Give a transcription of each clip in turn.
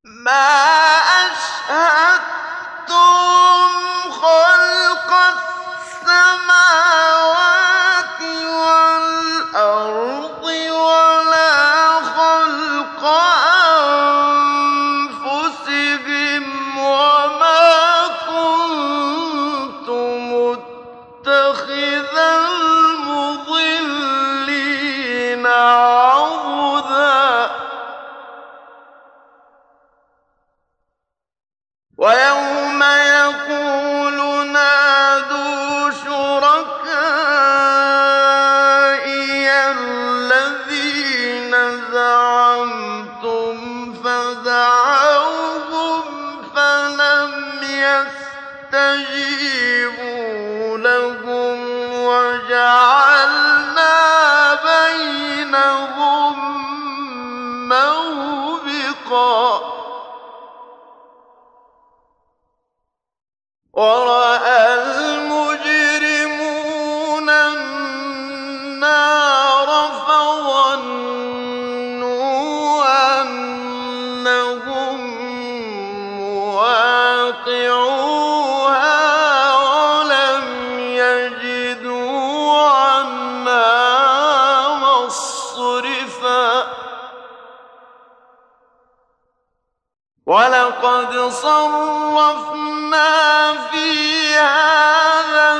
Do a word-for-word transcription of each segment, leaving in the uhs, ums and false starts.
ما أشهدتم خلق السماوات والأرض ولا خلق أنفسهم وما كنت متخذ المضلين عضدا ويوم يقول نادوا شركائي الذين زعمتم فدعوهم فلم يستجيبوا لهم وجعلنا بينهم موبقا ورأى المجرمون النار فظنوا أنهم مواقعوها ولم يجدوا عنها مصرفا ولقد صرفنا في هذا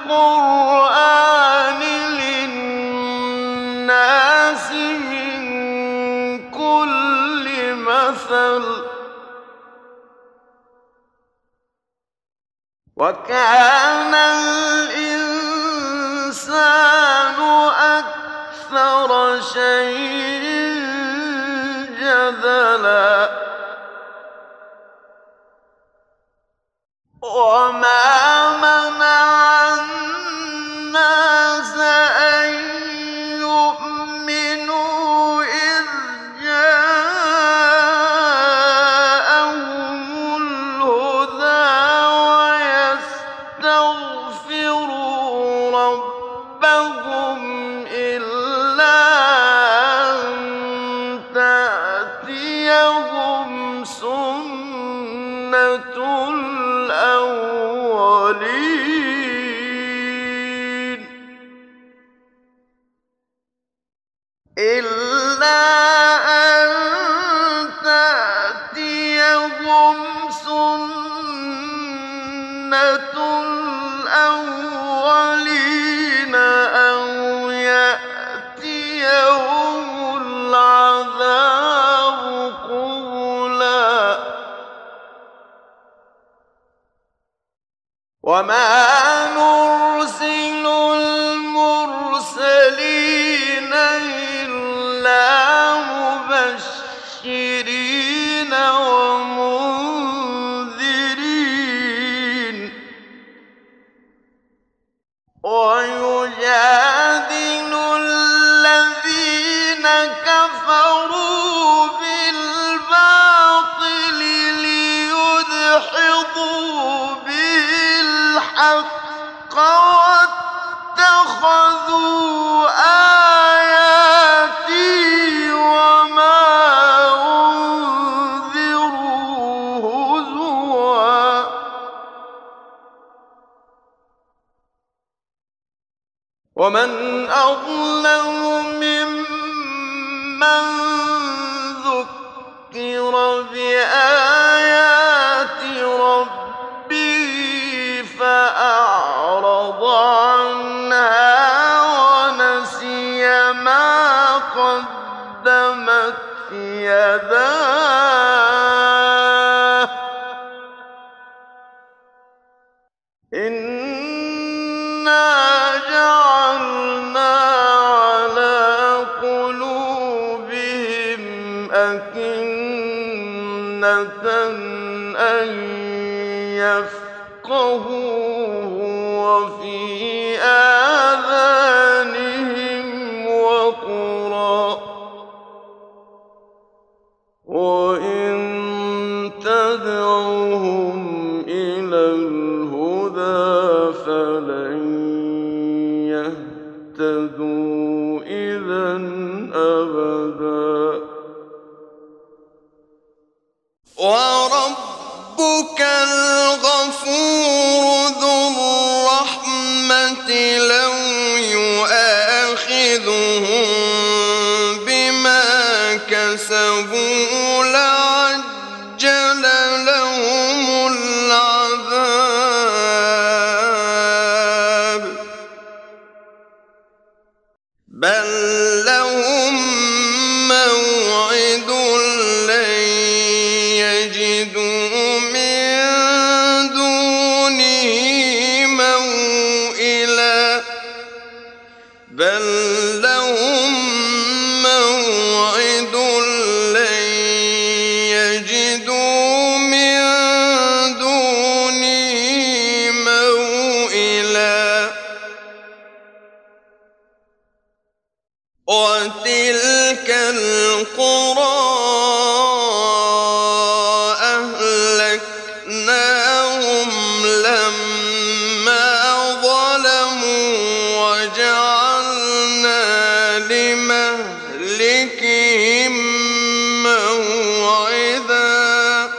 القرآن للناس من كل مثل وكان الإنسان أكثر شيء جدلا وما منع الناس أن يؤمنوا إذ جاءهم الهدى ويستغفروا ربهم إلا أن تأتيهم سنة الأولين إلا أن تأتيهم سنة الأولين أو يأتيهم العذاب قبلا وما نرسل المرسلين إلا مبشرين ومنذرين ويجادل الذين كفروا بالباطل ليدحضوا به الحق واتخذوا آياتي وما أنذروا هزوا ومن أظلم ممن ذكر بآيات ربه فأعرض عنها ونسي ما قدمت يداه إنا جعلنا على قلوبهم أكنة أن يفقهوه وفي آذانهم وقرا وإن تدعوهم إلى الهدى فلن يهتدوا إذا أبدا وربك الغفور ذو الرحمة لو يؤاخذهم بما كسبوا لعجل لهم العذاب بل لهم موعد لن يجدوا من دونه موئلا بل لهم موعد لن يجدوا من دونه موئلا وتلك القرى أهلكناهم لما ظلموا وجعلنا لمهلكهم موعدا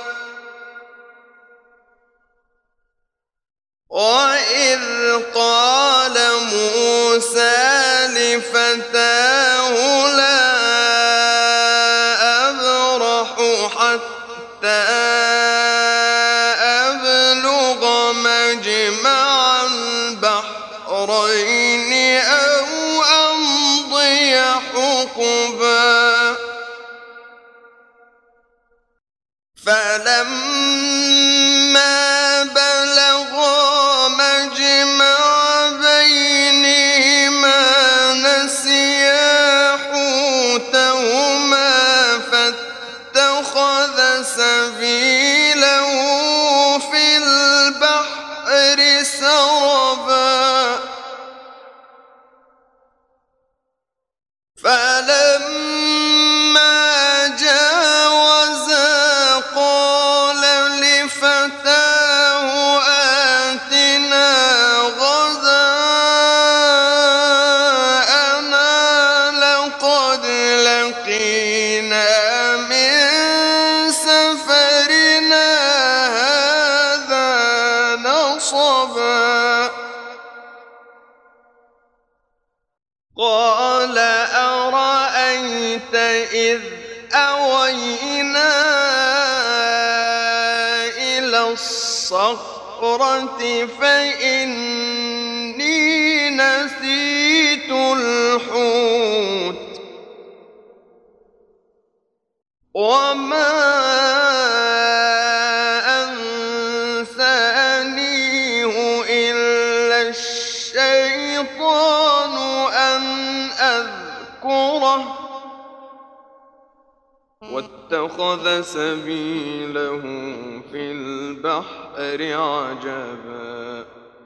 وإذ قال موسى لفتاه لا أبرح حتى أبلغ مجمع البحرين أو أمضي حقبا فلما بلغا مجمع بينهما نسيا حوتهما فاتخذ سبيله في البحر سربا فلما جاوزا قال لفتاه آتنا غداءنا لقد لقينا من سفرنا هذا نصبا قال أرأيت إذ أوينا إلى الصخرة فإني نسيت الحوت وما أنسانيه إلا الشيطان أن أذكره واتخذ سبيله في البحر عجبا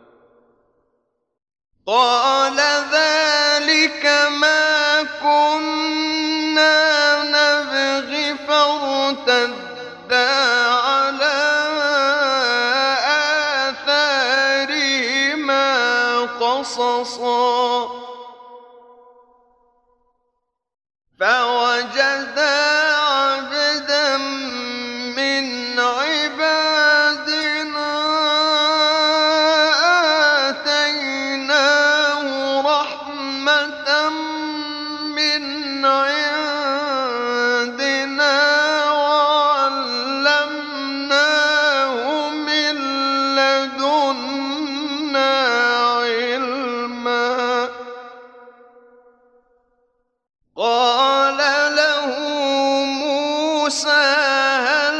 قال ذلك ما كنا نبغي فارتدا على آثارهما قصصا فوجدا عبدا من عبادنا آتيناه رحمة من عندنا وعلمناه من لدنا علما قال له موسى هل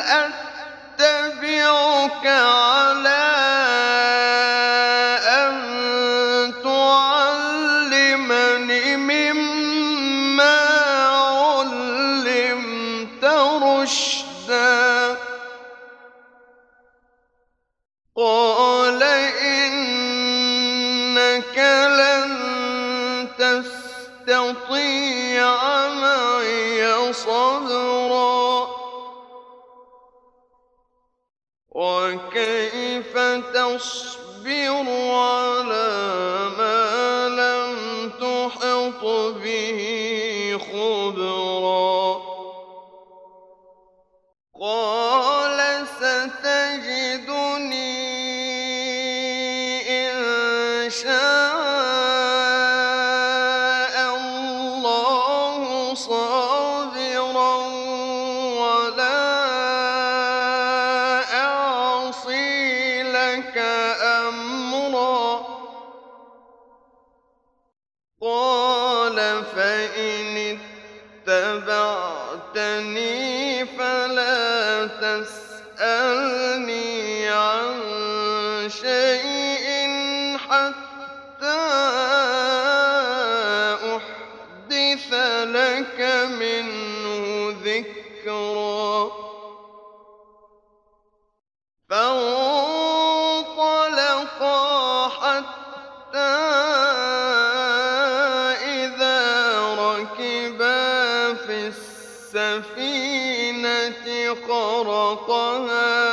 أتبعك على أن تعلمني مما علمت رشدا قال إنك لن تستطيع معي صبرا وكيف تصبر على ما لم تحط به خبرا قَالَ سَتَجِدُنِي إِن شَاءَ اللَّهُ صَابِرًا وَلَا أَعْصِي لَكَ أَمْرًا. قَالَ فَإِنِ اتَّبَعْتَنِي فَلَا تَسْأَلْنِي عَن شَيْءٍ حَتَّىٰ أُحْدِثَ لَكَ مِنْهُ ذِكْرًا. فَانطَلَقَا حَتَّىٰ إِذَا رَكِبَا فِي السَّفِينَةِ خَرَقَهَا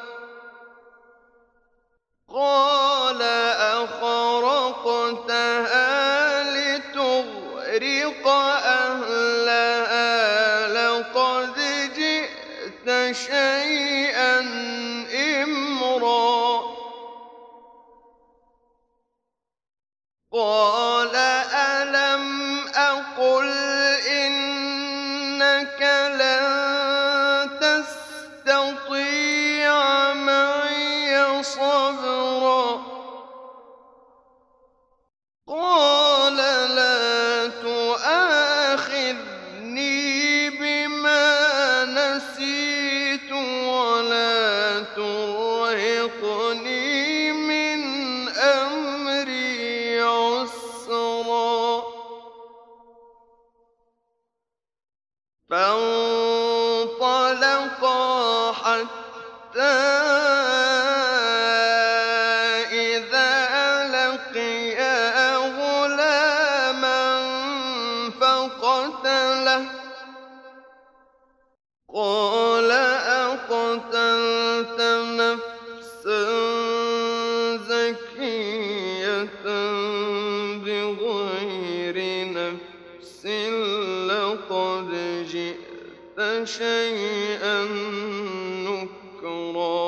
قَالَ أَخَرَقْتَهَا لِتُغْرِقَ أَهْلَهَا لَقَدْ جِئْتَ شَيْئًا إِمْرًا. قَالَ أَلَمْ أَقُلْ إِنَّكَ لَن تَسْتَطِيعَ مَعِيَ صَبْرًا. قَالَ لَا تُؤَاخِذْنِي بِمَا نَسِيتُ وَلَا تُرْهِقْنِي مِنْ أَمْرِي عُسْرًا. فَانطَلَقَا حَتَّىٰ إِذَا لَقِيَا غُلَامًا فَقَتَلَهُ قَالَ أَقَتَلْتَ نَفْسًا زَكِيَّةً بِغَيْرِ نَفْسٍ لَّقَدْ جِئْتَ شَيْئًا نُّكْرًا.